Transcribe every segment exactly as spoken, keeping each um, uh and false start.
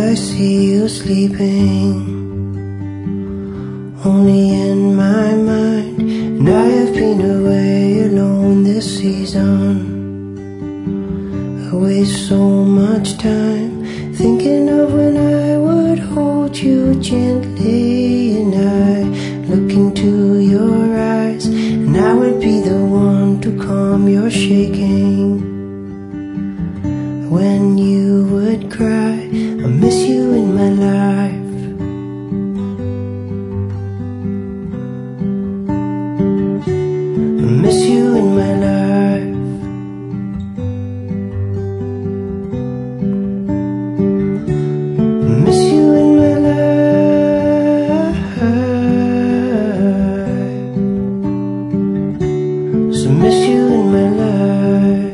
I see you sleeping, only in my mind, and I have been away alone this season. I waste so much time thinking of when I would hold you gently, and I look into your eyes, and I would be the one to calm your shaking. When you would cry, I miss you in my life. I miss you in my life. I miss you in my life. So miss you in my life.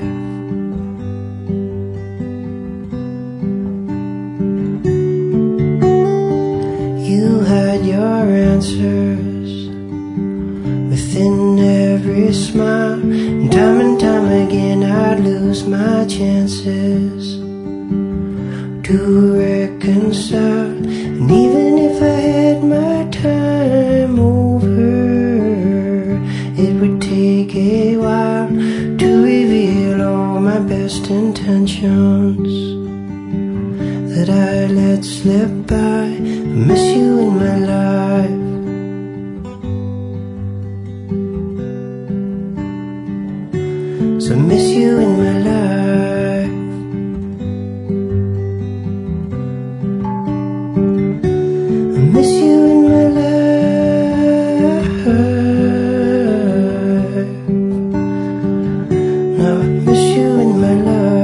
You had your answers within every smile, and time and time again I'd lose my chances to reconcile. And even if I had my time over, it would take a while to reveal all my best intentions that I let slip by. I miss you in my life. So I miss you in my life. I miss you in my life. Now I miss you in my life.